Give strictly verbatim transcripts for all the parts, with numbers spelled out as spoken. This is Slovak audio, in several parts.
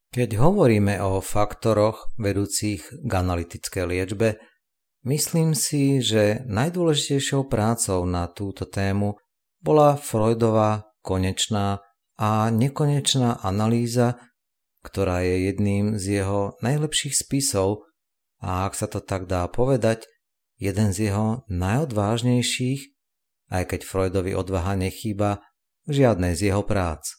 Keď hovoríme o faktoroch vedúcich k analytickej liečbe, myslím si, že najdôležitejšou prácou na túto tému bola Freudova konečná a nekonečná analýza, ktorá je jedným z jeho najlepších spisov a, ak sa to tak dá povedať, jeden z jeho najodvážnejších, aj keď Freudovi odvaha nechýba v žiadnej z jeho prác.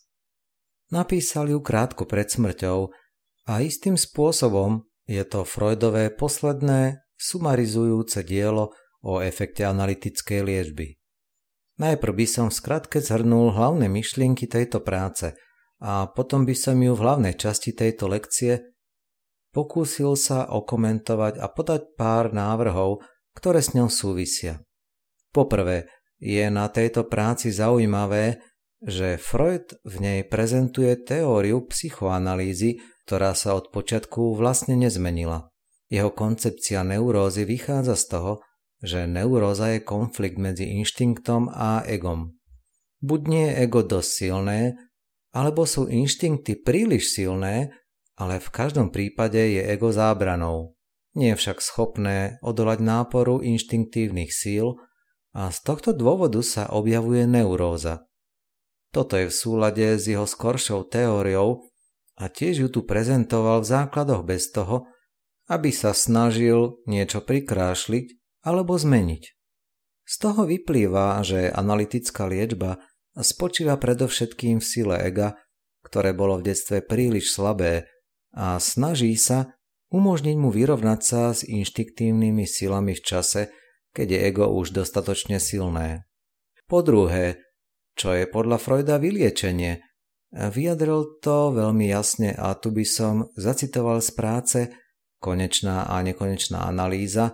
Napísal ju krátko pred smrťou a istým spôsobom je to Freudové posledné sumarizujúce dielo o efekte analytickej liečby. Najprv by som v skratke zhrnul hlavné myšlienky tejto práce a potom by som ju v hlavnej časti tejto lekcie pokúsil sa okomentovať a podať pár návrhov, ktoré s ňou súvisia. Poprvé, je na tejto práci zaujímavé, že Freud v nej prezentuje teóriu psychoanalýzy, ktorá sa od počiatku vlastne nezmenila. Jeho koncepcia neurózy vychádza z toho, že neuróza je konflikt medzi inštinktom a egom. Buď nie je ego dosť silné, alebo sú inštinkty príliš silné, ale v každom prípade je ego zábranou. Nie je však schopné odolať náporu inštinktívnych síl a z tohto dôvodu sa objavuje neuróza. Toto je v súlade s jeho skoršou teóriou a tiež ju tu prezentoval v základoch bez toho, aby sa snažil niečo prikrášliť alebo zmeniť. Z toho vyplýva, že analytická liečba spočíva predovšetkým v sile ega, ktoré bolo v detstve príliš slabé a snaží sa umožniť mu vyrovnať sa s inštiktívnymi silami v čase, keď je ego už dostatočne silné. Po druhé, čo je podľa Freuda vyliečenie? Vyjadril to veľmi jasne a tu by som zacitoval z práce Konečná a nekonečná analýza.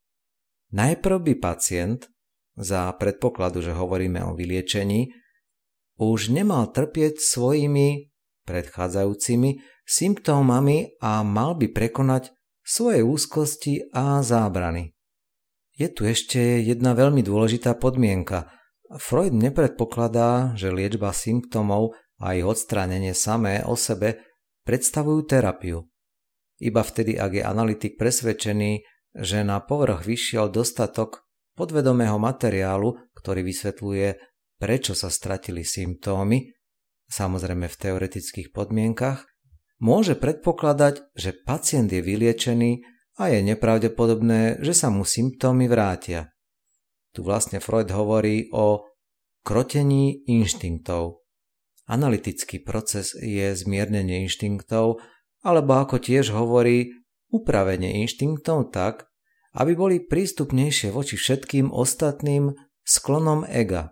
Najprv by pacient, za predpokladu, že hovoríme o vyliečení, už nemal trpieť svojimi predchádzajúcimi symptómami a mal by prekonať svoje úzkosti a zábrany. Je tu ešte jedna veľmi dôležitá podmienka. Freud nepredpokladá, že liečba symptómov a ich odstránenie samé o sebe predstavujú terapiu. Iba vtedy, ak je analytik presvedčený, že na povrch vyšiel dostatok podvedomého materiálu, ktorý vysvetľuje, prečo sa stratili symptómy, samozrejme v teoretických podmienkach, môže predpokladať, že pacient je vyliečený a je nepravdepodobné, že sa mu symptómy vrátia. Tu vlastne Freud hovorí o krotení inštinktov. Analytický proces je zmiernenie inštinktov, alebo ako tiež hovorí, upravenie inštinktov tak, aby boli prístupnejšie voči všetkým ostatným sklonom ega.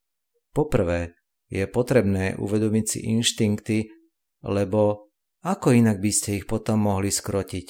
Poprvé, je potrebné uvedomiť si inštinkty, lebo ako inak by ste ich potom mohli skrotiť.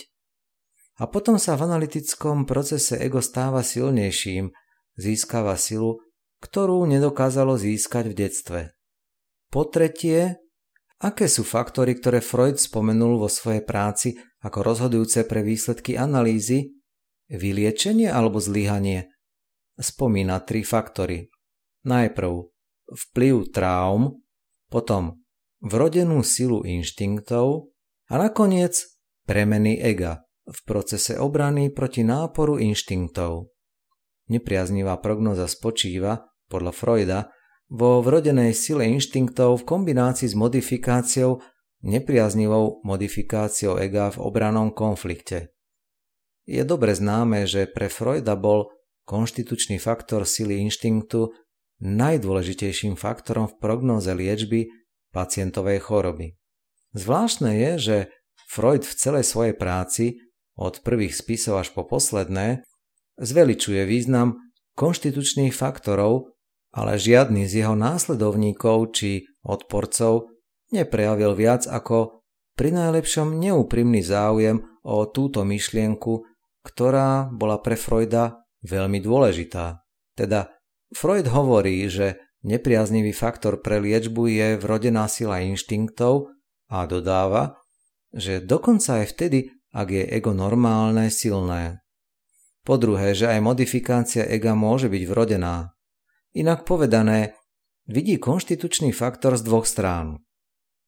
A potom sa v analytickom procese ego stáva silnejším, získava silu, ktorú nedokázalo získať v detstve. Po tretie, aké sú faktory, ktoré Freud spomenul vo svojej práci ako rozhodujúce pre výsledky analýzy? Vyliečenie alebo zlyhanie? Spomína tri faktory. Najprv vplyv traum, potom vrodenú silu inštinktov a nakoniec premeny ega v procese obrany proti náporu inštinktov. Nepriaznivá prognóza spočíva, podľa Freuda, vo vrodenej sile inštinktov v kombinácii s modifikáciou, nepriaznivou modifikáciou ega v obrannom konflikte. Je dobre známe, že pre Freuda bol konštitučný faktor sily inštinktu najdôležitejším faktorom v prognóze liečby pacientovej choroby. Zvláštne je, že Freud v celej svojej práci, od prvých spisov až po posledné, zveličuje význam konštitučných faktorov, ale žiadny z jeho následovníkov či odporcov neprejavil viac ako pri najlepšom neúprimný záujem o túto myšlienku, ktorá bola pre Freuda veľmi dôležitá. Teda Freud hovorí, že nepriaznivý faktor pre liečbu je vrodená sila inštinktov a dodáva, že dokonca aj vtedy, ak je ego normálne, silné. Po druhé, že aj modifikácia ega môže byť vrodená. Inak povedané, vidí konštitučný faktor z dvoch strán.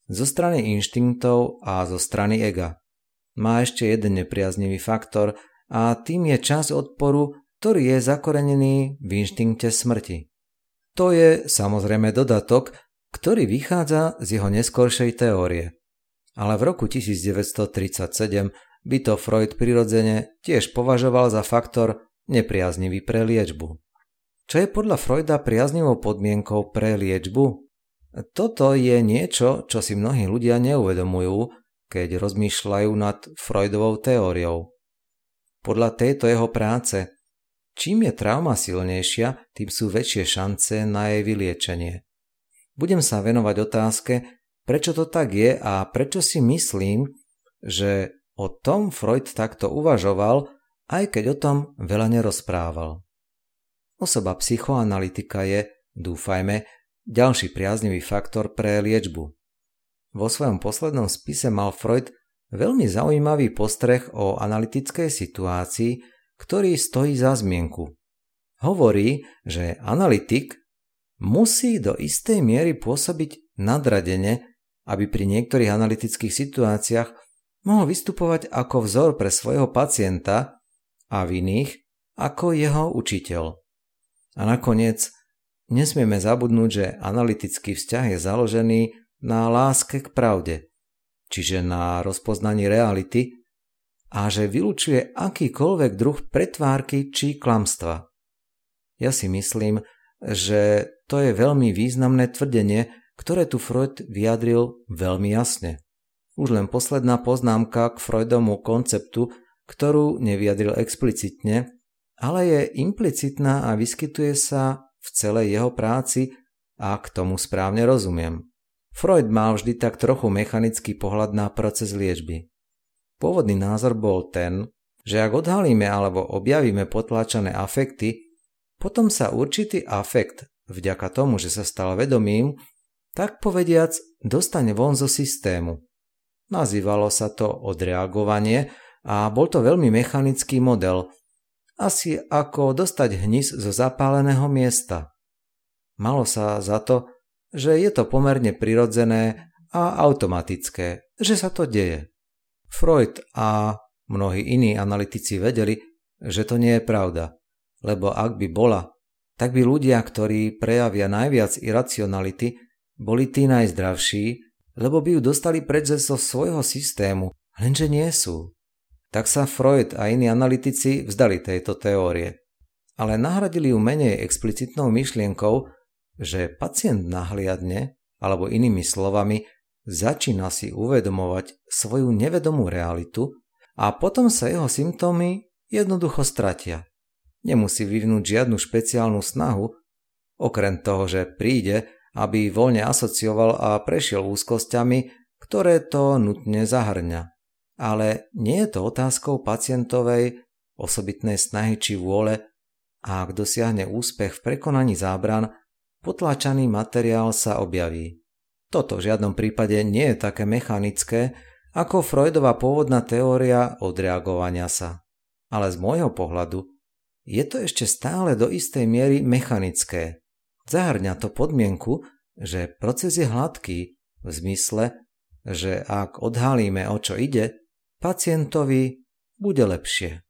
zo strany inštinktov a zo strany ega. Má ešte jeden nepriaznivý faktor a tým je časť odporu, ktorý je zakorenený v inštinkte smrti. To je samozrejme dodatok, ktorý vychádza z jeho neskoršej teórie. Ale v roku devätnásťtridsaťsedem by to Freud prirodzene tiež považoval za faktor nepriaznivý pre liečbu. Čo je podľa Freuda priaznivou podmienkou pre liečbu? Toto je niečo, čo si mnohí ľudia neuvedomujú, keď rozmýšľajú nad Freudovou teóriou. Podľa tejto jeho práce, čím je trauma silnejšia, tým sú väčšie šance na jej vyliečenie. Budem sa venovať otázke, prečo to tak je a prečo si myslím, že o tom Freud takto uvažoval, aj keď o tom veľa nerozprával. Osoba psychoanalytika je, dúfajme, ďalší priaznivý faktor pre liečbu. Vo svojom poslednom spise mal Freud veľmi zaujímavý postreh o analytickej situácii, ktorý stojí za zmienku. Hovorí, že analytik musí do istej miery pôsobiť nadradene, aby pri niektorých analytických situáciách mohol vystupovať ako vzor pre svojho pacienta a v iných ako jeho učiteľ. A nakoniec nesmieme zabudnúť, že analytický vzťah je založený na láske k pravde, čiže na rozpoznaní reality a že vylučuje akýkoľvek druh pretvárky či klamstva. Ja si myslím, že to je veľmi významné tvrdenie, ktoré tu Freud vyjadril veľmi jasne. Už len posledná poznámka k Freudovmu konceptu, ktorú nevyjadril explicitne, ale je implicitná a vyskytuje sa v celej jeho práci a k tomu správne rozumiem. Freud mal vždy tak trochu mechanický pohľad na proces liečby. Pôvodný názor bol ten, že ak odhalíme alebo objavíme potláčané afekty, potom sa určitý afekt, vďaka tomu, že sa stal vedomým, tak povediac dostane von zo systému. Nazývalo sa to odreagovanie a bol to veľmi mechanický model, asi ako dostať hnis zo zapáleného miesta. Malo sa za to, že je to pomerne prirodzené a automatické, že sa to deje. Freud a mnohí iní analytici vedeli, že to nie je pravda, lebo ak by bola, tak by ľudia, ktorí prejavia najviac iracionality, boli tí najzdravší, lebo by ju dostali preč zo svojho systému, lenže nie sú. Tak sa Freud a iní analytici vzdali tejto teórie, ale nahradili ju menej explicitnou myšlienkou, že pacient nahliadne, alebo inými slovami, začína si uvedomovať svoju nevedomú realitu a potom sa jeho symptómy jednoducho stratia. Nemusí vyvinúť žiadnu špeciálnu snahu, okrem toho, že príde, aby voľne asocioval a prešiel úzkosťami, ktoré to nutne zahrňa. Ale nie je to otázkou pacientovej osobitnej snahy či vôle a ak dosiahne úspech v prekonaní zábran, potláčaný materiál sa objaví. Toto v žiadnom prípade nie je také mechanické ako Freudova pôvodná teória odreagovania sa. Ale z môjho pohľadu je to ešte stále do istej miery mechanické. Zahŕňa to podmienku, že proces je hladký v zmysle, že ak odhalíme, o čo ide, pacientovi bude lepšie.